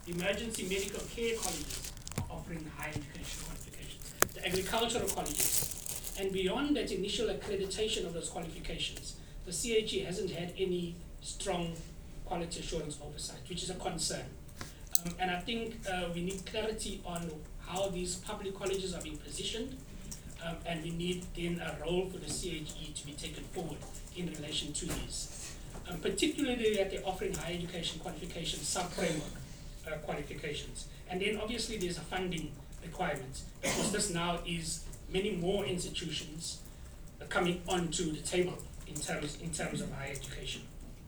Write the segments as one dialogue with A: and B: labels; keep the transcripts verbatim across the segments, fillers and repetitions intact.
A: emergency medical care colleges are offering higher education qualifications, the agricultural colleges. And beyond that initial accreditation of those qualifications, the C H E hasn't had any strong quality assurance oversight, which is a concern. Um, and I think uh, we need clarity on how these public colleges are being positioned, um, and we need then a role for the C H E to be taken forward in relation to these. Um, particularly that they're offering higher education qualifications, sub-framework uh, qualifications. And then obviously there's a funding requirement, because this now is many more institutions uh, coming onto the table in terms, in terms of higher education.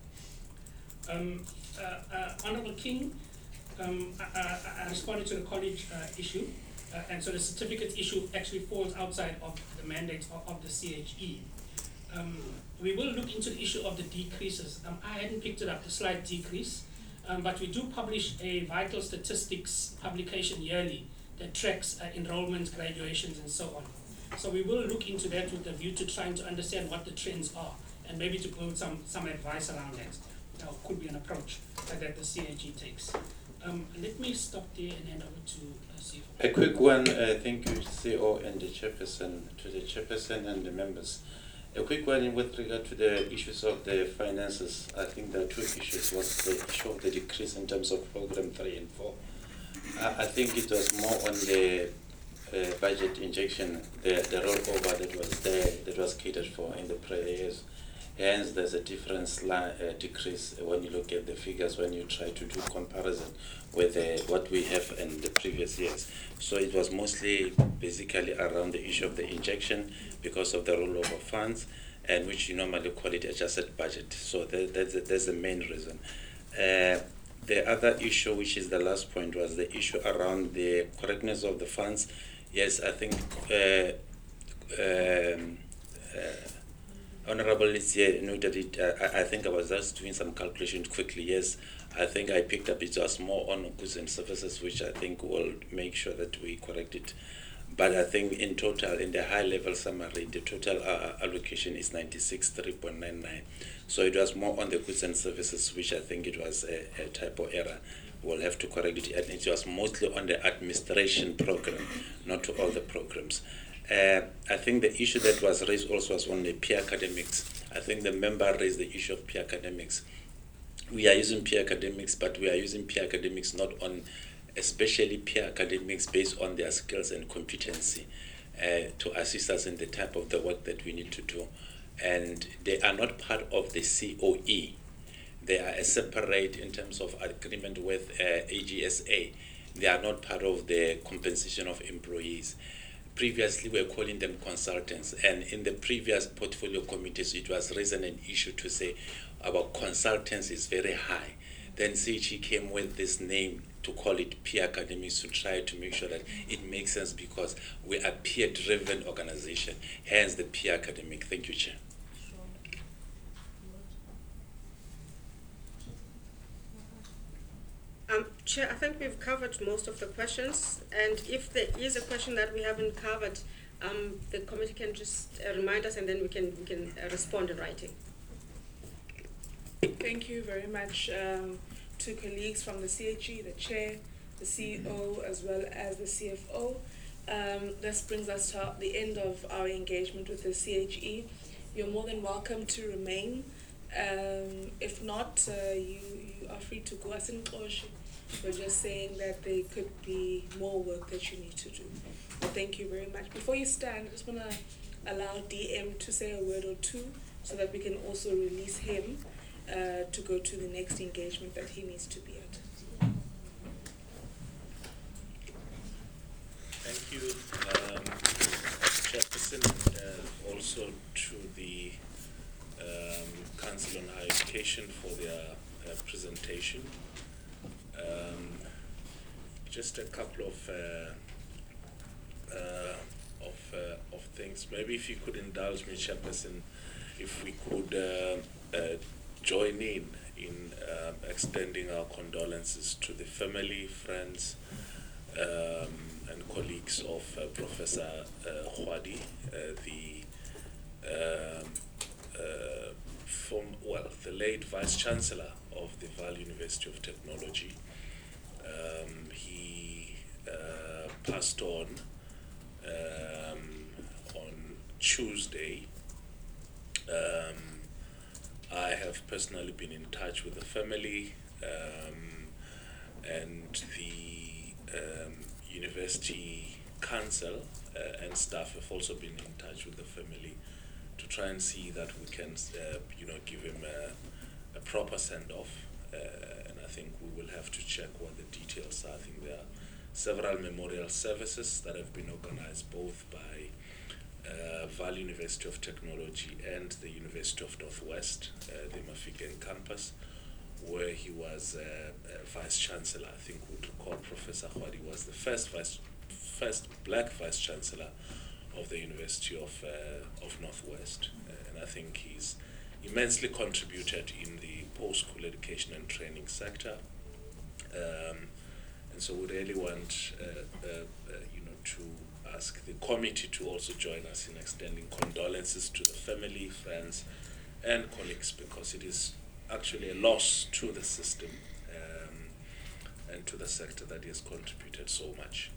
A: Um, uh, uh, Honourable King, um, I, I, I responded to the college uh, issue, uh, and so the certificate issue actually falls outside of the mandate of, of the C H E. Um, we will look into the issue of the decreases. Um, I hadn't picked it up, the slight decrease, um, but we do publish a vital statistics publication yearly that tracks uh, enrollments, graduations, and so on. So we will look into that with a view to trying to understand what the trends are, and maybe to build some, some advice around that. Now, could be an approach uh, that the C H E takes. Um, let me stop there and hand over to uh, C F O.
B: A quick one, uh, thank you, C E O and the chairperson, to the chairperson and the members. A quick one with regard to the issues of the finances. I think there are two issues. Was the issue of the decrease in terms of program three and four. Uh, I think it was more on the uh, budget injection, the, the rollover that was there, that was catered for in the prior years. Hence, there's a difference uh, decrease when you look at the figures, when you try to do comparison with uh, what we have in the previous years. So it was mostly basically around the issue of the injection because of the rollover funds, and which you normally call it adjusted budget. So that, that's, the, that's the main reason. Uh, the other issue, which is the last point, was the issue around the correctness of the funds. Yes, I think uh, um, uh, Honorable Litsier noted it. Uh, I, I think I was just doing some calculation quickly. Yes, I think I picked up it was more on goods and services, which I think will make sure that we correct it. But I think in total, in the high-level summary, the total uh, allocation is ninety-six three point nine nine. So it was more on the goods and services, which I think it was a, a typo error. We'll have to correct it. And it was mostly on the administration program, not to all the programs. Uh, I think the issue that was raised also was on the peer academics. I think the member raised the issue of peer academics. We are using peer academics, but we are using peer academics not on, especially peer academics based on their skills and competency uh, to assist us in the type of the work that we need to do. And they are not part of the C O E. They are a separate in terms of agreement with uh, A G S A. They are not part of the compensation of employees. Previously, we were calling them consultants, and in the previous portfolio committees, it was raised an issue to say our consultants is very high. Then C H E came with this name to call it peer academics to try to make sure that it makes sense because we are peer-driven organization, hence the peer academic. Thank you, Chair.
C: Um, Chair, I think we've covered most of the questions, and if there is a question that we haven't covered, um, the committee can just uh, remind us, and then we can we can uh, respond in writing.
D: Thank you very much um, to colleagues from the C H E, the Chair, the C E O, as well as the C F O. Um, this brings us to the end of our engagement with the C H E. You're more than welcome to remain. Um, if not, uh, you, you are free to go. We're just saying that there could be more work that you need to do. But thank you very much. Before you stand, I just want to allow D M to say a word or two so that we can also release him uh, to go to the next engagement that he needs to be at.
E: Thank you, um, Chairperson, uh, also to the um, Council on Higher Education for their uh, presentation. Um, just a couple of uh, uh, of uh, of things. Maybe if you could indulge me, Chairperson, if we could uh, uh, join in in uh, extending our condolences to the family, friends, um, and colleagues of uh, Professor uh, Khwadi, uh, the um, uh, from well, the late Vice Chancellor of the Vaal University of Technology. Um, he uh, passed on um, on Tuesday. Um, I have personally been in touch with the family, um, and the um, university council uh, and staff have also been in touch with the family to try and see that we can, uh, you know, give him a, a proper send-off. Uh, and I think we will have to check what the details are. I think there are several memorial services that have been organized both by uh, Vaal University of Technology and the University of Northwest, uh, the Mafikeng campus, where he was uh, uh, Vice Chancellor. I think we recall Professor Khwadi was the first vice, first black Vice Chancellor of the University of uh, of Northwest, uh, and I think he's immensely contributed in the post-school education and training sector. Um, and so we really want, uh, uh, uh, you know, to ask the committee to also join us in extending condolences to the family, friends, and colleagues, because it is actually a loss to the system um, and to the sector that he has contributed so much.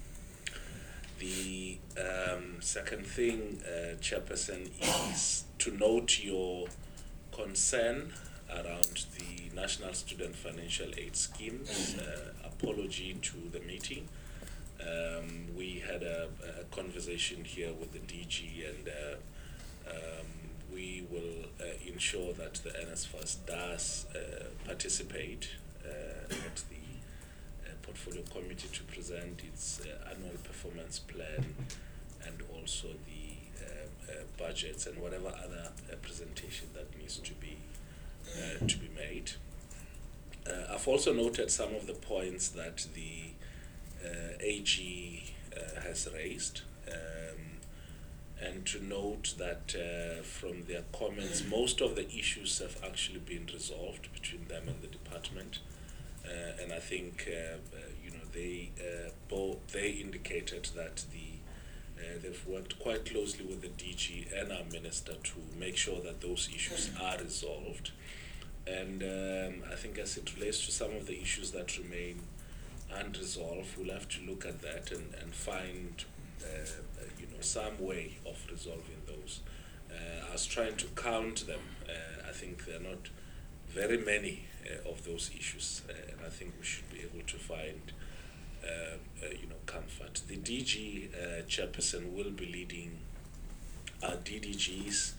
E: The um, second thing, uh, Chairperson, is to note your concern around the National Student Financial Aid Schemes. Uh, apology to the meeting. Um, we had a, a conversation here with the D G, and uh, um, we will uh, ensure that the N S F A S does uh, participate uh, at the Portfolio Committee to present its uh, annual performance plan and also the uh, uh, budgets and whatever other uh, presentation that needs to be uh, to be made. Uh, I've also noted some of the points that the uh, A G uh, has raised, um, and to note that uh, from their comments, most of the issues have actually been resolved between them and the department. Uh, and I think uh, uh, you know they uh, both they indicated that the uh, they've worked quite closely with the D G and our minister to make sure that those issues are resolved. And um, I think as it relates to some of the issues that remain unresolved, we'll have to look at that and, and find uh, uh, you know some way of resolving those. Uh, I was trying to count them. Uh, I think they're not very many uh, of those issues, uh, and I think we should be able to find uh, uh, you know comfort. The D G uh, chairperson will be leading our D D Gs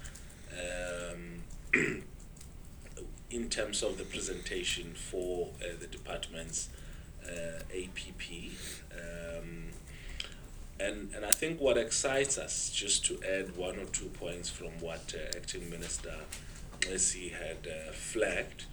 E: um, in terms of the presentation for uh, the department's uh, A P P. Um, and, and I think what excites us, just to add one or two points from what uh, Acting Minister Messi had uh, flagged,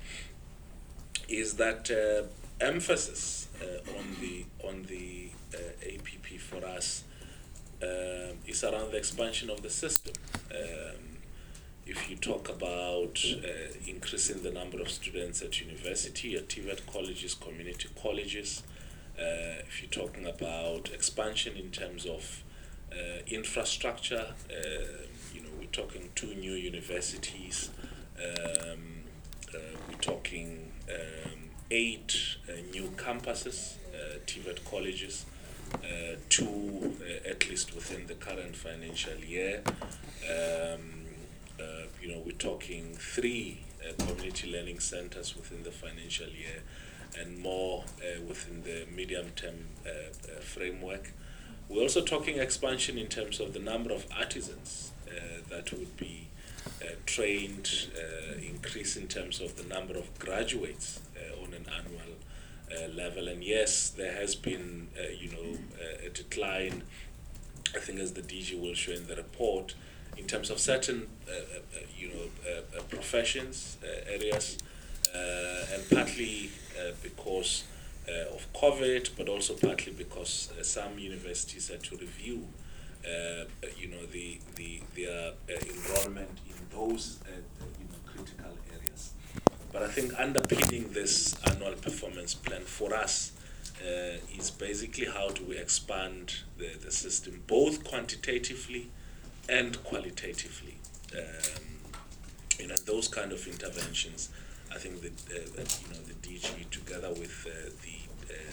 E: is that uh, emphasis uh, on the on the uh, A P P for us uh, is around the expansion of the system. Um, if you talk about uh, increasing the number of students at university, at T V E T colleges, community colleges, uh, if you're talking about expansion in terms of uh, infrastructure, uh, you know, we're talking two new universities. Um, uh, we're talking um, eight uh, new campuses, uh, T V E T colleges, uh, two uh, at least within the current financial year. Um, uh, you know, we're talking three uh, community learning centers within the financial year, and more uh, within the medium-term uh, uh, framework. We're also talking expansion in terms of the number of artisans uh, that would be Uh, trained, uh, increase in terms of the number of graduates uh, on an annual uh, level. And yes, there has been, uh, you know, uh, a decline, I think, as the D G will show in the report, in terms of certain, uh, uh, you know, uh, uh, professions, uh, areas, uh, and partly uh, because uh, of COVID, but also partly because uh, some universities had to review Uh, you know, the the their uh, enrollment in those uh, you know critical areas. But I think underpinning this annual performance plan for us uh, is basically how do we expand the, the system, both quantitatively and qualitatively. Um, you know, those kind of interventions, I think that uh, you know the D G together with uh, the uh,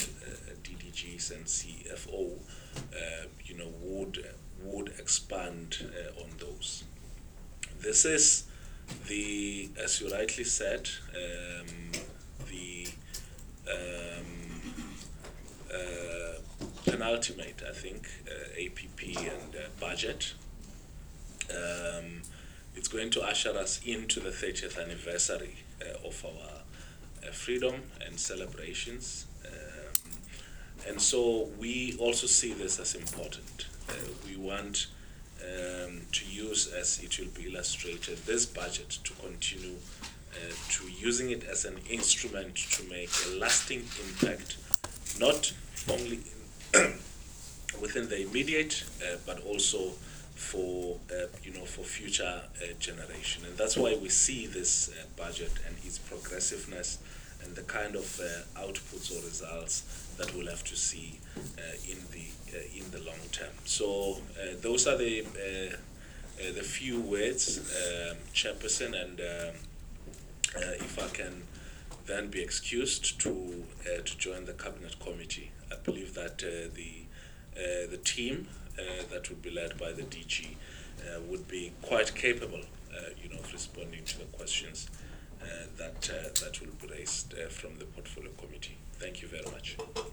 E: C F O, uh, you know, would would expand uh, on those. This is the, as you rightly said, um, the um, uh, penultimate, I think, uh, A P P and uh, budget. Um, it's going to usher us into the thirtieth anniversary uh, of our uh, freedom and celebrations. Um, and so we also see this as important. Uh, we want um, to use, as it will be illustrated, this budget to continue uh, to using it as an instrument to make a lasting impact, not only in within the immediate, uh, but also for uh, you know for future uh, generation. And that's why we see this uh, budget and its progressiveness and the kind of uh, outputs or results that we'll have to see uh, in the uh, in the long term. So uh, those are the uh, uh, the few words, um, Chairperson, and um, uh, if I can then be excused to uh, to join the Cabinet Committee. I believe that uh, the uh, the team uh, that would be led by the D G uh, would be quite capable, uh, you know, of responding to the questions uh, that uh, that will be raised uh, from the Portfolio Committee. Thank you very much.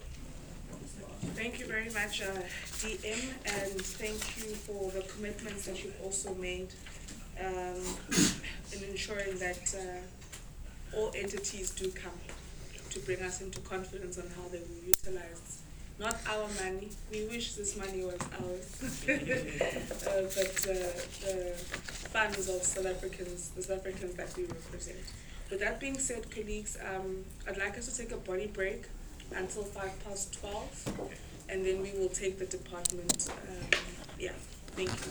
D: Thank you very much, uh, D M, and thank you for the commitments that you've also made um, in ensuring that uh, all entities do come to bring us into confidence on how they will utilize not our money. We wish this money was ours, uh, but uh, the funds of South Africans, the South Africans that we represent. With that being said, colleagues, um, I'd like us to take a body break until five past twelve, and then we will take the department. Um, yeah, thank you.